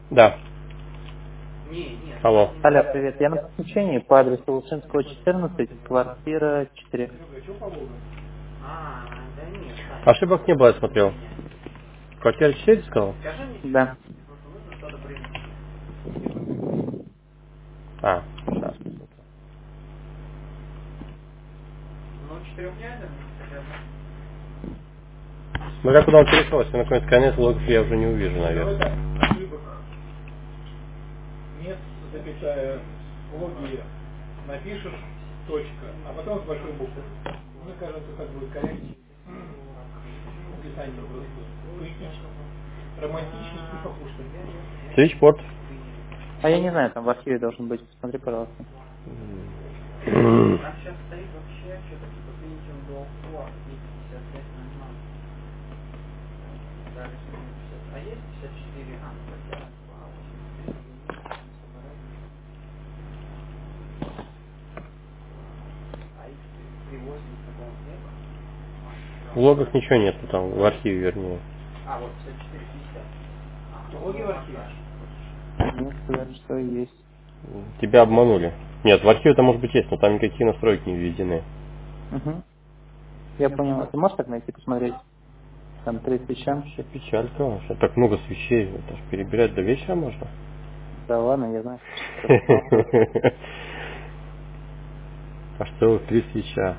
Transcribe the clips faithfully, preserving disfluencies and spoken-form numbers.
Да. Алло. Алло, привет. Я на подключении по адресу Лучинского, четырнадцать, квартира четыре. Ошибок не было, я смотрел. Квартира четыре сказал? Да. А, сейчас. Смотря куда он перешел, если на какой-нибудь конец логов я уже не увижу, наверное. Нет, запятая, логи напишешь, точка, а потом с большой буквы. Мне кажется, так будет корректнее. Написание просто поэтично, романтичнее и покушать. Свитчпорт. А я не знаю, там в архиве должен быть. Посмотри, пожалуйста. В логах ничего нету там, в архиве вернее. Логи в архиве. Мне сказали, что есть. Тебя обманули. Нет, в архиве-то может быть есть, но там никакие настройки не введены. Угу. Я понял. А ты можешь так найти, посмотреть? Там три свеча. Вообще печалька вообще. Так много свечей, это ж перебирать до вечера можно. Да ладно, я знаю, что ты. Аж целых три свеча.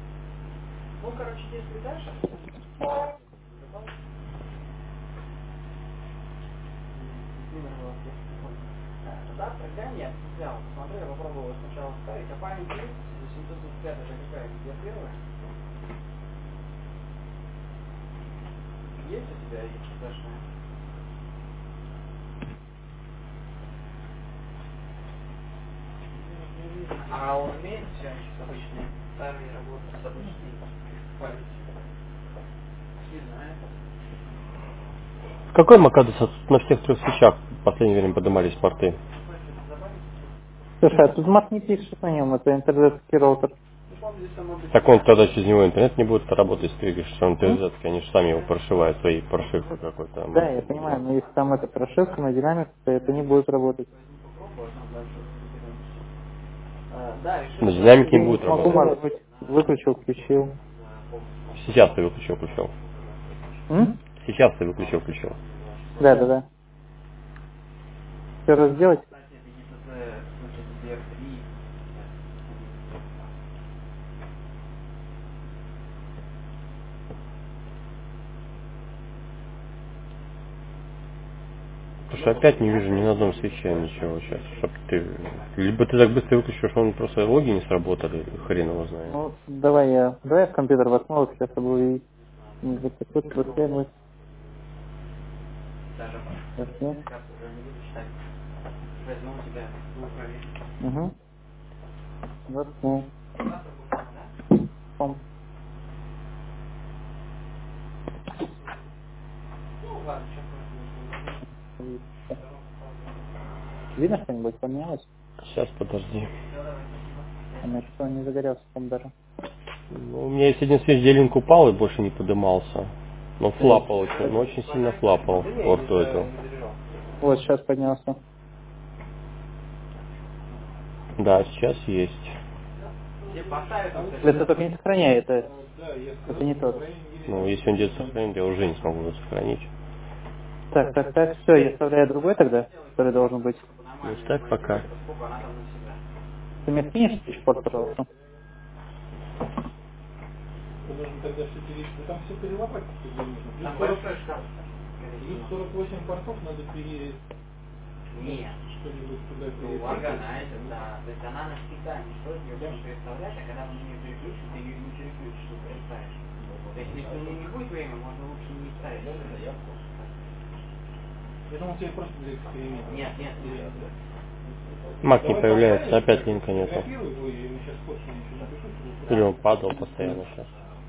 В какой Макадос на всех трех свечах в последнее время поднимались порты? Слушай, а тут мат не пишет на нем, это интернетский роутер. Так он тогда через него интернет не будет работать, если ты говоришь, что он М? интернет, они же сами его прошивают, своей прошивкой какой-то. Да, я понимаю, но если там эта прошивка на динамике, то это не будет работать. На динамике Я не не будет смогу, работать. может быть, выключил, включил. Сейчас ты выключил, включил. М? Сейчас ты выключил, включил. Да, да, да. Все раз сделать? Потому что опять не вижу ни на одном свече ничего сейчас, чтобы ты... Либо ты так быстро выключил, что он просто логи не сработали, хрен его знает. Ну, давай я, давай я в компьютер воткну, сейчас я буду видеть. Ну, Вот так вот, вот я вот. Воткну. Угу. Воткнул. Пом. Видно что-нибудь поменялось? Сейчас, подожди. У меня что не загорелся пом даже. Ну, у меня есть один свеч, делинг упал и больше не подымался. Но флапал очень, но очень сильно флапал порту эту. Вот, сейчас поднялся. Да, сейчас есть. Это только не сохраняй, это, это не тот. Ну, если он где-то сохранит, я уже не смогу его сохранить. Так, так, так, все, я вставляю другой тогда, который должен быть. Ну, ставь пока. Ты мне скинешь свитчпорт, пожалуйста? Мы должны тогда все перейти. Там все перелопать, где нужно. Плюс сорок, плюс сорок восемь портов надо пере... Нет. Что-нибудь туда Ну, перейти. органайзер, да. То есть она навсегда не что ее будешь представлять, а когда вы на нее переключишь, ты ее не переключишь, ты представишь. То есть если у нее не будет время, можно лучше не ставить. Я думал, тебе просто для эксперимента. Нет, нет, нет. Мак не появляется, опять линка нету. Фотографируй его, я ему сейчас фотку ничего напишу, чтобы... Или он падал постоянно сейчас.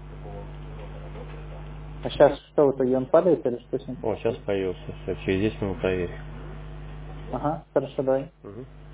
А сейчас что, в итоге он падает или что с ним? О, сейчас появился. Все, через десять минут проверь. Ага, хорошо, давай. Угу.